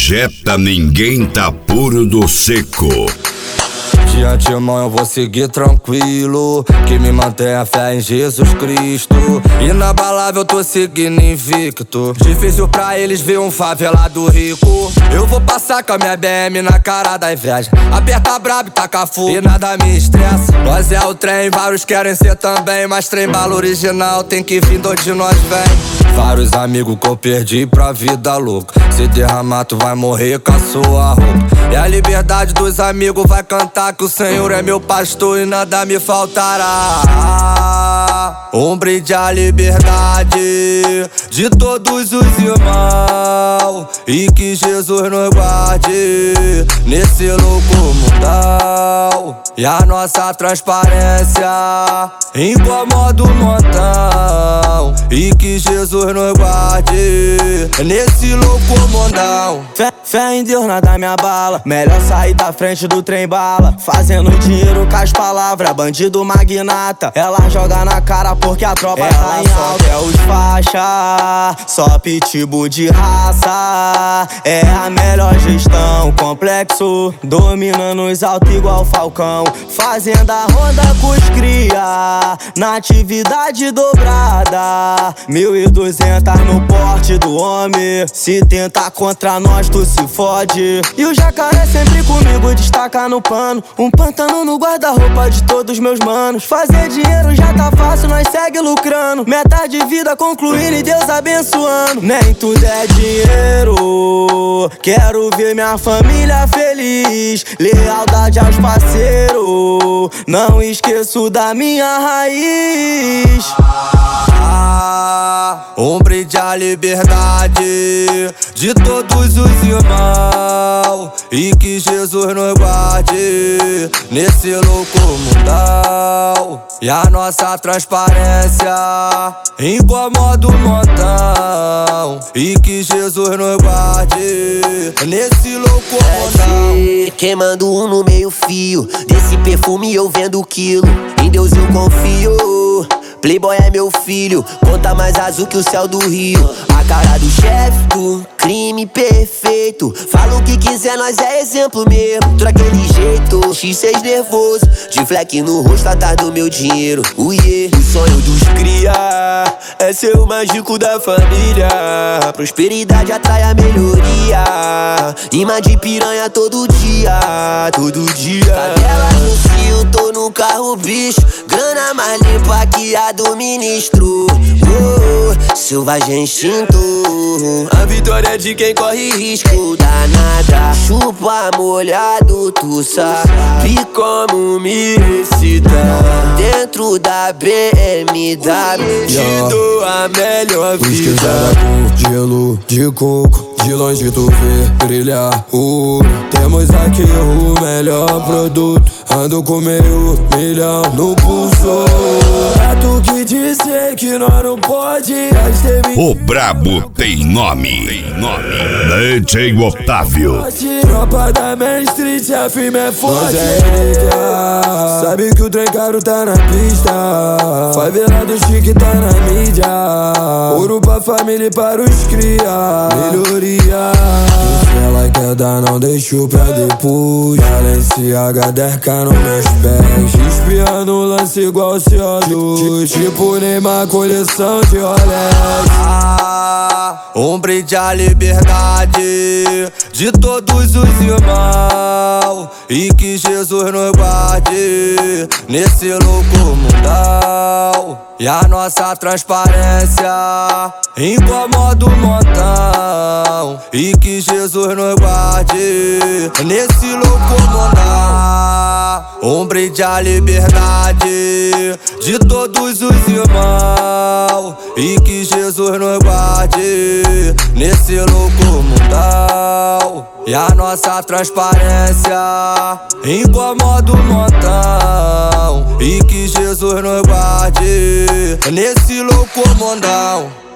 projeta Ninguém Tá Puro do Seco. De antemão eu vou seguir tranquilo, que me mantém a fé em Jesus Cristo. Inabalável, eu tô seguindo invicto. Difícil pra eles ver um favelado rico. Eu vou passar com a minha BM na cara da inveja. Aperta brabo e taca fogo e nada me estressa. Nós é o trem, vários querem ser também, mas trem bala original tem que vir de onde nós vem. Vários amigos que eu perdi pra vida louca. Se derramar tu vai morrer com a sua roupa. E a liberdade dos amigos vai cantar que o Senhor é meu pastor e nada me faltará. Um brinde à liberdade de todos os irmãos, e que Jesus nos guarde nesse louco mundão. E a nossa transparência incomoda o montão, e que Jesus nos guarde nesse louco mundão. Fé em Deus, nada me abala. Melhor sair da frente do trem bala, fazendo dinheiro com as palavras. Bandido magnata, ela joga na cara porque a tropa tá em alta. É os faixa, só pitbull de raça. É a melhor gestão, complexo dominando os altos igual Falcão. Fazenda ronda com os cria, na atividade dobrada. 1.200 no porte do homem. Se tentar contra nós tu se fode. E o jacaré sempre comigo, destaca no pano. Um pantano no guarda-roupa de todos meus manos. Fazer dinheiro já tá fácil, nós segue lucrando. Meta de vida concluindo e Deus abençoando. Nem tudo é dinheiro, quero ver minha família feliz. Lealdade aos parceiros, não esqueço da minha raiz. Um brinde à liberdade de todos os irmãos, e que Jesus nos guarde nesse louco mundão. E a nossa transparência incomoda o montão, e que Jesus nos guarde nesse louco mundão. Queimando um no meio fio, desse perfume eu vendo quilo. Em Deus eu confio, Playboy é meu filho, conta mais azul que o céu do Rio. A cara do chefe do crime perfeito, fala o que quiser, nós é exemplo mesmo. Daquele jeito, X6 nervoso, de fleck no rosto atrás do meu dinheiro. O sonho dos cria é ser o mágico da família. Prosperidade atrai a melhoria, imã de piranha todo dia, todo dia. Cadela no cio, tô no carro bicho, grana mais limpa que a do ministro. Selvagem instinto, a vitória é de quem corre risco. Danada, chupa molhado, tu sabe como me excita. Dentro da BMW te dou a melhor vida. Com gelo de coco, de longe tu vê brilhar o ouro. Temos aqui o melhor produto, ando com meio milhão no pulso. É tu que dizer que nós não pode. O brabo tem nome, DJ Otávio. Tropa da Main Street, a firme é forte. Sabe que o trem caro tá na pista, favelado chique tá na mídia. Ouro pra família e para os cria, melhoria. Se ela quer dar, não deixo pra depois. Balenciaga 10K nos meus pés, espiando o lance igual CO2, tipo Neymar, coleção de Rolex. Um brinde à liberdade de todos os irmãos, e que Jesus nos guarde nesse louco mundão. E a nossa transparência incomoda o montão, e que Jesus nos guarde nesse louco mundão. Um brinde à liberdade de todos os irmãos, e que Jesus nos guarde nesse louco mundão. E a nossa transparência incomoda o montão, e que Jesus nos guarde nesse louco mundão.